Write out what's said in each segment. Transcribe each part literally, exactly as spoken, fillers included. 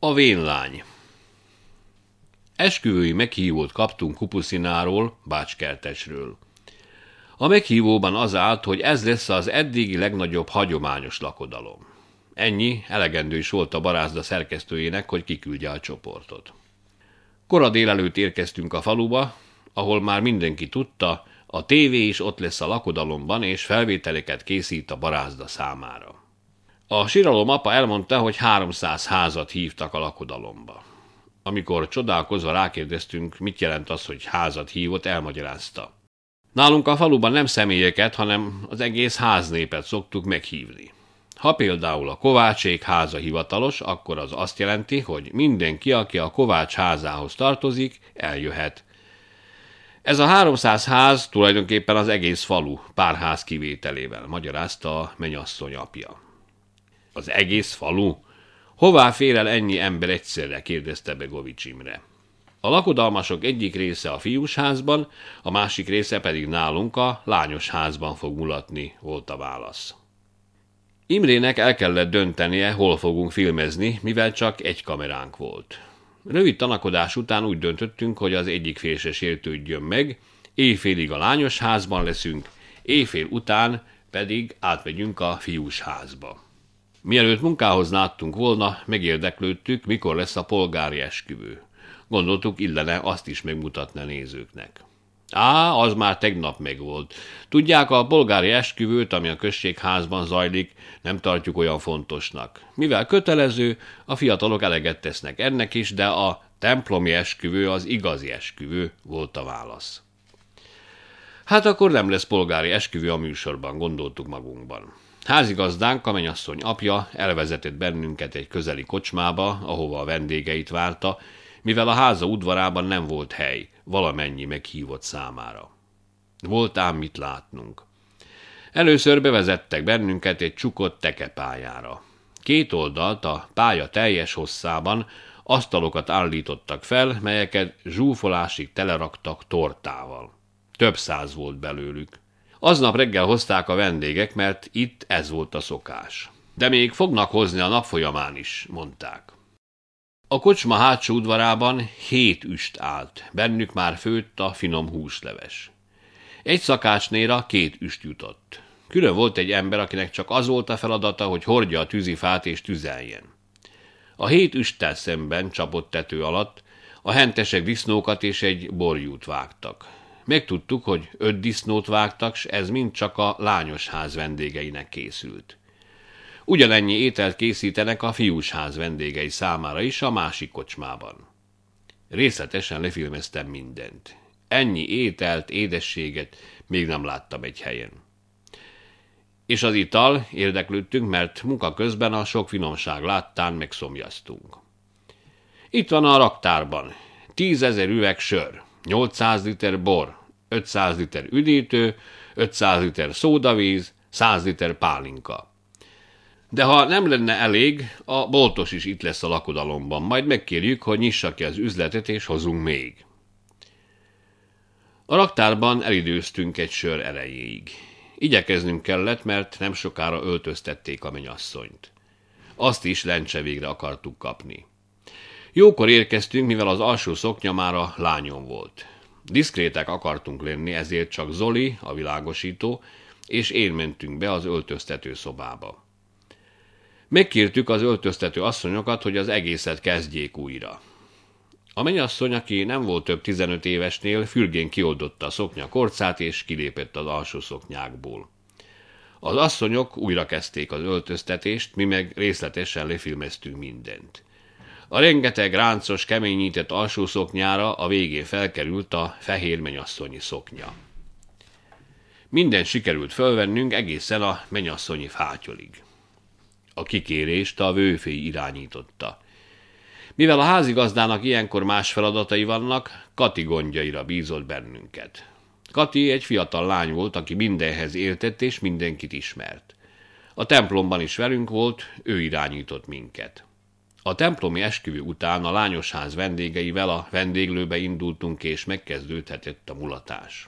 A vénlány. Esküvői meghívót kaptunk Kupuszináról, Bácskertesről. A meghívóban az állt, hogy ez lesz az eddigi legnagyobb hagyományos lakodalom. Ennyi elegendő is volt a barázda szerkesztőjének, hogy kiküldje a csoportot. Kora délelőtt érkeztünk a faluba, ahol már mindenki tudta, a tévé is ott lesz a lakodalomban, és felvételeket készít a barázda számára. A síralom apa elmondta, hogy háromszáz házat hívtak a lakodalomba. Amikor csodálkozva rákérdeztünk, mit jelent az, hogy házat hívott, elmagyarázta. Nálunk a faluban nem személyeket, hanem az egész háznépet szoktuk meghívni. Ha például a Kovácsék háza hivatalos, akkor az azt jelenti, hogy mindenki, aki a Kovács házához tartozik, eljöhet. Ez a háromszáz ház tulajdonképpen az egész falu, pár ház kivételével, magyarázta a mennyasszony apja. Az egész falu? Hová fér el ennyi ember egyszerre, kérdezte Begovics Imre. A lakodalmasok egyik része a fiús házban, a másik része pedig nálunk a lányos házban fog mulatni, volt a válasz. Imrének el kellett döntenie, hol fogunk filmezni, mivel csak egy kameránk volt. Rövid tanakodás után úgy döntöttünk, hogy az egyik fél se sértődjön meg, éjfélig a lányos házban leszünk, éjfél után pedig átmegyünk a fiús házba. Mielőtt munkához láttunk volna, megérdeklődtük, mikor lesz a polgári esküvő. Gondoltuk, illene azt is megmutatni a nézőknek. Á, az már tegnap megvolt. Tudják, a polgári esküvőt, ami a községházban zajlik, nem tartjuk olyan fontosnak. Mivel kötelező, a fiatalok eleget tesznek ennek is, de a templomi esküvő az igazi esküvő, volt a válasz. Hát akkor nem lesz polgári esküvő a műsorban, gondoltuk magunkban. Házigazdánk, a mennyasszony apja elvezetett bennünket egy közeli kocsmába, ahova a vendégeit várta, mivel a háza udvarában nem volt hely, valamennyi meghívott számára. Volt ám mit látnunk. Először bevezettek bennünket egy csukott tekepályára. Két oldalt a pálya teljes hosszában asztalokat állítottak fel, melyeket zsúfolásig teleraktak tortával. Több száz volt belőlük. Aznap reggel hozták a vendégek, mert itt ez volt a szokás. De még fognak hozni a nap folyamán is, mondták. A kocsma hátsó udvarában hét üst állt, bennük már főtt a finom húsleves. Egy szakácsnéra két üst jutott. Külön volt egy ember, akinek csak az volt a feladata, hogy hordja a tűzifát és tüzeljen. A hét üsttel szemben csapott tető alatt a hentesek disznókat és egy borjút vágtak. Megtudtuk, hogy öt disznót vágtak, s ez mind csak a lányos ház vendégeinek készült. Ugyanennyi ételt készítenek a fiús ház vendégei számára is a másik kocsmában. Részletesen lefilmeztem mindent. Ennyi ételt, édességet még nem láttam egy helyen. És az ital, érdeklődtünk, mert munka közben a sok finomság láttán megszomjaztunk. Itt van a raktárban tízezer üveg sör, nyolcszáz liter bor, ötszáz liter üdítő, ötszáz liter szódavíz, száz liter pálinka. De ha nem lenne elég, a boltos is itt lesz a lakodalomban, majd megkérjük, hogy nyissa ki az üzletet, és hozunk még. A raktárban elidőztünk egy sör erejéig. Igyekeznünk kellett, mert nem sokára öltöztették a mennyasszonyt. Azt is lencse végre akartuk kapni. Jókor érkeztünk, mivel az alsó szoknya már a lányon volt. Diszkrétek akartunk lenni, ezért csak Zoli, a világosító, és én mentünk be az öltöztető szobába. Megkértük az öltöztető asszonyokat, hogy az egészet kezdjék újra. A mennyasszony, aki nem volt több tizenöt évesnél, fürgén kioldotta a szoknya korcát, és kilépett az alsó szoknyákból. Az asszonyok újra kezdték az öltöztetést, mi meg részletesen lefilmeztünk mindent. A rengeteg ráncos, keményített alsó szoknyára a végén felkerült a fehér mennyasszonyi szoknya. Mindent sikerült fölvennünk egészen a mennyasszonyi fátyolig. A kikérést a vőfély irányította. Mivel a házigazdának ilyenkor más feladatai vannak, Kati gondjaira bízott bennünket. Kati egy fiatal lány volt, aki mindenhez értett és mindenkit ismert. A templomban is velünk volt, ő irányított minket. A templomi esküvő után a lányosház vendégeivel a vendéglőbe indultunk, és megkezdődhetett a mulatás.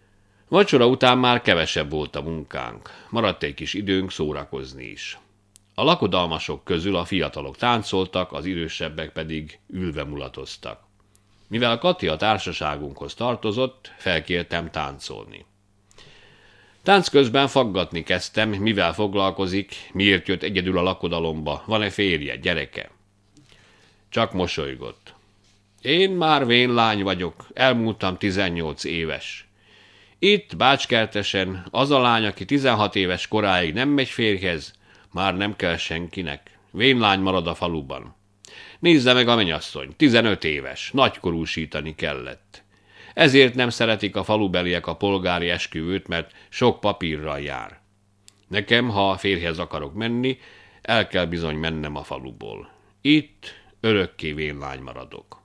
Vacsora után már kevesebb volt a munkánk, maradt egy kis időnk szórakozni is. A lakodalmasok közül a fiatalok táncoltak, az idősebbek pedig ülve mulatoztak. Mivel Kati a társaságunkhoz tartozott, felkértem táncolni. Tánc közben faggatni kezdtem, mivel foglalkozik, miért jött egyedül a lakodalomba, van-e férje, gyereke. Csak mosolygott. Én már vén lány vagyok, elmúltam tizennyolc éves. Itt, Bácskertesen, az a lány, aki tizenhat éves koráig nem megy férjhez, már nem kell senkinek. Vén lány marad a faluban. Nézze meg a mennyasszony, tizenöt éves, nagykorúsítani kellett. Ezért nem szeretik a falubeliek a polgári esküvőt, mert sok papírral jár. Nekem, ha férjhez akarok menni, el kell bizony mennem a faluból. Itt örökké vén lány maradok.